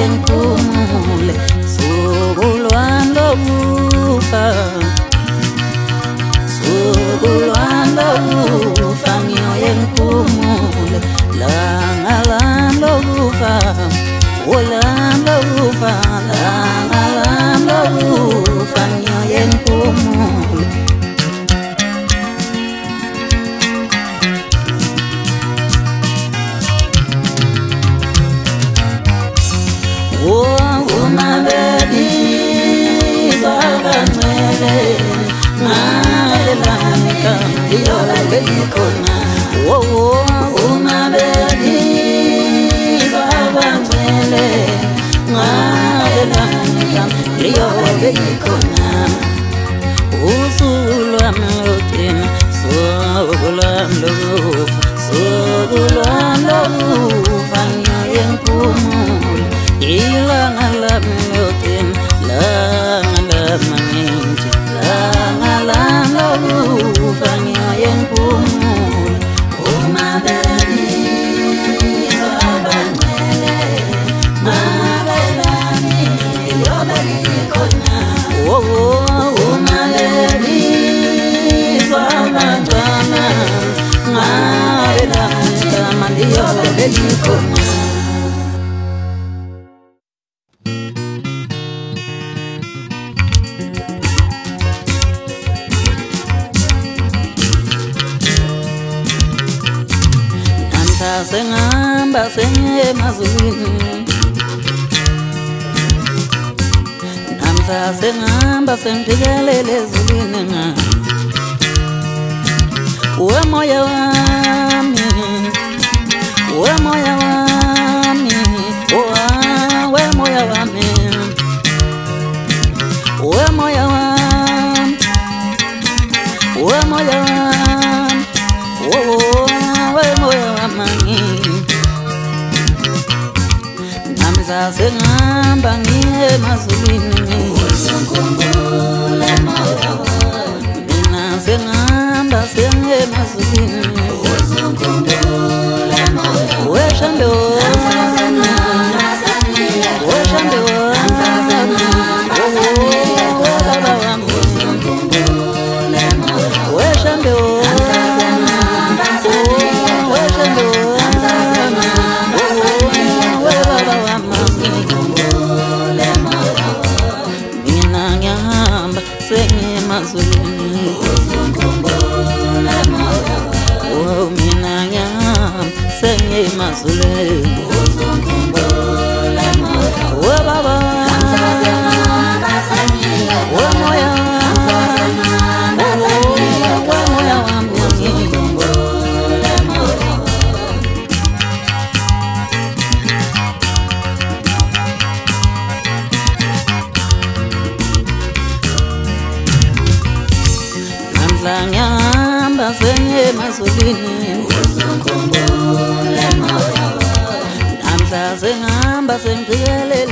yengiphumule sukulwando kufa sukulwando kufa ngiyoye ngiphumule langalando kufa ulando kufa langalando kufa ngiyoye ngiphumule umabedi zabancele malelanika iyolabelikhona umabedi zabancele malelanika iyolabelikhona usulwamlothina sokulwamlokufa ngiyoye ngiphumule ilanga lamlothina langalamangenti langalalokufa ngiyoye ngiphumule umabedi zabancele malelani iyolabelikhona umabedi zabancane malelani iyolabelikhona sengihamba sengiye emazulwini namhla sengihamba sengijikelele ezulwini wemoya wami wemoya wami wemoya wami wemoya wami wemoya wami sengihamba ngiye emazulwini mina sengihamba sengiye emazulwini weshambe weshambe baba wami weshambe mina ngihamba sengiye emazulwini baba wemoya wami ngihamba sengiye emazulwini namhla sengihamba sengijikelele